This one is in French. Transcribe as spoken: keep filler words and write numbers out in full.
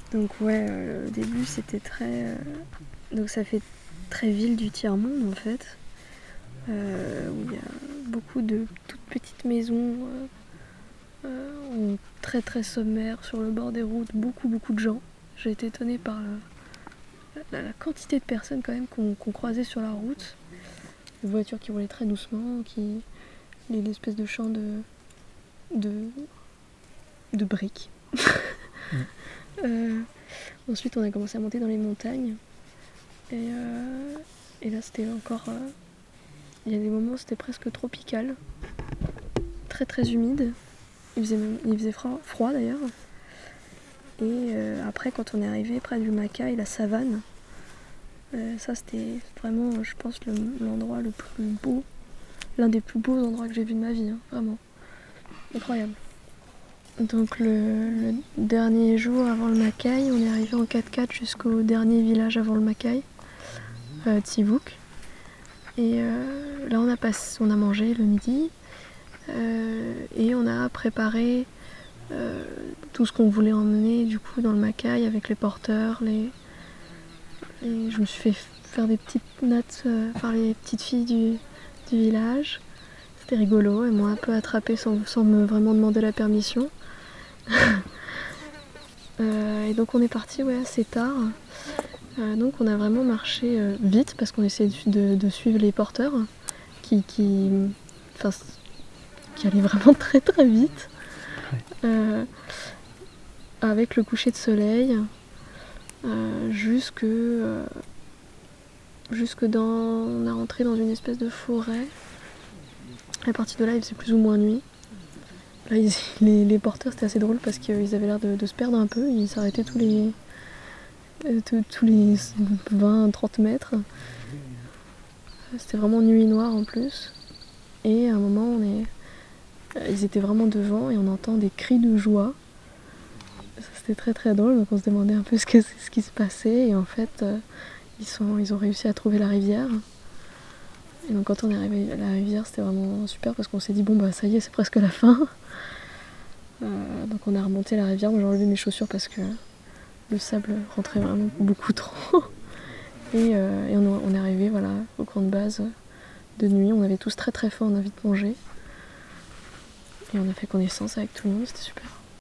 Donc ouais, euh, au début c'était très... Euh, donc ça fait très ville du tiers-monde en fait, euh, où il y a beaucoup de toutes petites maisons euh, euh, très très sommaires sur le bord des routes, beaucoup beaucoup de gens. J'ai été étonnée par la, la, la quantité de personnes quand même qu'on qu'on croisait sur la route. Des voitures qui roulaient très doucement, qui... les espèces de champs de... de, de briques. Mm. euh, ensuite on a commencé à monter dans les montagnes. Et, euh, et là c'était encore... Euh, il y a des moments où c'était presque tropical. Très très humide. Il faisait, même, il faisait froid, froid d'ailleurs. Et euh, après quand on est arrivé près du Macaï, la savane, euh, ça c'était vraiment, je pense, le, l'endroit le plus beau. L'un des plus beaux endroits que j'ai vu de ma vie, hein, vraiment. Incroyable. Donc le, le dernier jour avant le Macaï, on est arrivé en quatre-quatre jusqu'au dernier village avant le Macaï, euh, Tivouk. Et euh, là on a, passé, on a mangé le midi euh, et on a préparé euh, tout ce qu'on voulait emmener du coup dans le Macaï avec les porteurs. Les, les... Je me suis fait faire des petites notes euh, par les petites filles du, du village. C'était rigolo, elles m'ont un peu attrapée sans, sans me vraiment demander la permission. euh, et donc on est parti ouais, assez tard. Euh, donc on a vraiment marché euh, vite parce qu'on essayait de, de suivre les porteurs qui, qui, enfin, qui allaient vraiment très très vite. Ouais. Euh, avec le coucher de soleil euh, jusque, euh, jusque dans... On a rentré dans une espèce de forêt. À partir de là il faisait plus ou moins nuit. Là, ils, les, les porteurs c'était assez drôle parce qu'ils avaient l'air de, de se perdre un peu. Ils s'arrêtaient tous les, euh, tous, tous les vingt à trente mètres. C'était vraiment nuit noire en plus. Et à un moment on est... ils étaient vraiment devant et on entend des cris de joie. C'était très très drôle, donc on se demandait un peu ce, que, ce qui se passait. Et en fait, euh, ils, sont, ils ont réussi à trouver la rivière. Et donc quand on est arrivé à la rivière, c'était vraiment super parce qu'on s'est dit bon bah ça y est, c'est presque la fin. Euh, donc on a remonté la rivière. Moi j'ai enlevé mes chaussures parce que le sable rentrait vraiment beaucoup trop. Et, euh, et on, on est arrivé voilà, au camp de base de nuit. On avait tous très très faim, on a vite mangé. Et on a fait connaissance avec tout le monde, c'était super.